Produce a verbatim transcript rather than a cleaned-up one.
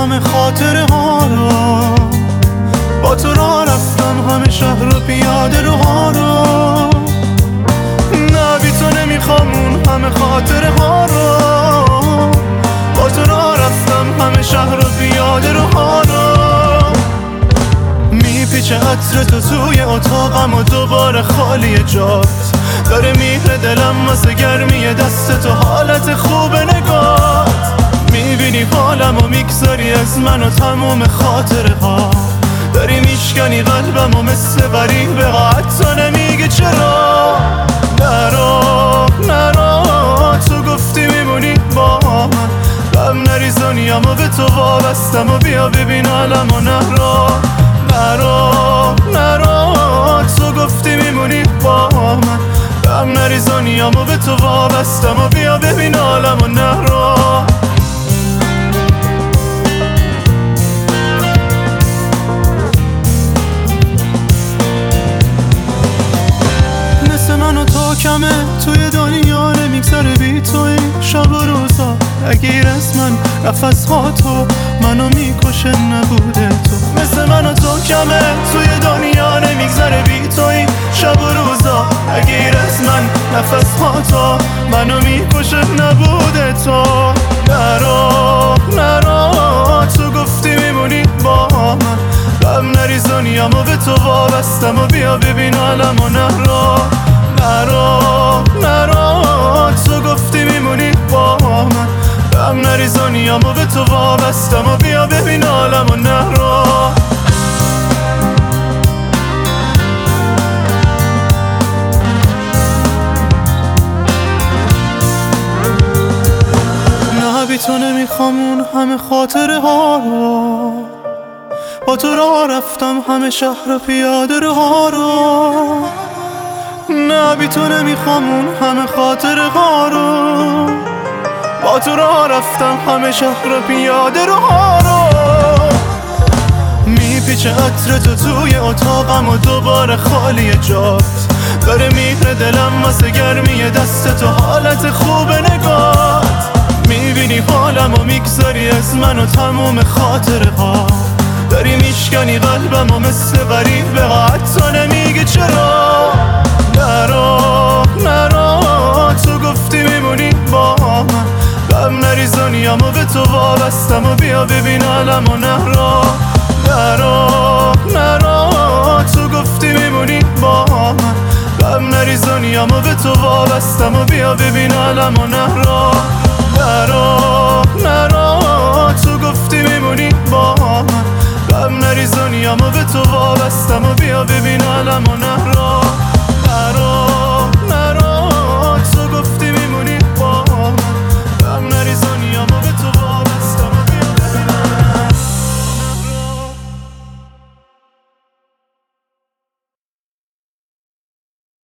همه خاطره ها رو، با تو را رفتم همه شهر و پیاده رو ها رو. نه بی تو نمیخوام اون همه خاطره ها رو، با تو را رفتم همه شهر و پیاده رو ها رو. میپیچه عطر تو توی اتاقم و دوباره خالی جات، داره میره دلم واسه گرمی دست تو، حالت خوب نگات. میبینی حالم و میگذاری از من و تموم خاطره ها، داری میشکنی قلبم و مثل غریبه ها، حتی نمیگی چرا. نرو نرو تو گفتی میمونی با من، غم نریزونیم و به تو وابستم و بیا ببین حالم و نرو. نرو نرو تو گفتی میمونی با من، غم نریزونیم و به تو وابستم و بیا ببین حالم و نرو. کمه توی دنیا نمیگذره بی تو این شب و روزا، نگیر از من نفس ها تو منو میکشه نبوده تو. مثل من و تو کمه توی دنیا نمیگذره بی تو این شب و روزا، نگیر از من نفس ها تو منو میکشه نبوده تو. نرو نرو تو گفتی میمونی با من، غم نریزونیم و به تو وابستم و بیا ببین حالم و نرو. نرو نرو تو گفتی میمونی با من، غم نریزونیم و به تو وابستم و بیا ببین حالم و نرو. نه بی تو نمیخوام اون همه خاطره ها رو، با تو را رفتم همه شهر و پیاده رو ها رو. نه بی تو نمیخوام اون همه خاطره ها رو، با تو را رفتم همه شهر و پیاده رو ها رو. میپیچه عطر تو توی اتاقم و دوباره خالی جات، داره میره دلم واسه گرمی دست تو، حالت خوب نگات. میبینی حالم و میگذاری از من و تموم خاطره ها، داری میشکنی قلبم و مثل غریبه ها، حتی نمیگی چرا. نرو نرو تو گفتی میمونی با من، غم نریزونیم و به تو وابستم و بیا ببین حالم و نرو. نرو نرو تو گفتی میمونی با من، غم نریزونیم و به تو وابستم و بیا ببین حالم و نرو. نرو نرو تو گفتی میمونی با من، غم نریزونیم و به تو وابستم و بیا ببین حالم و نرو.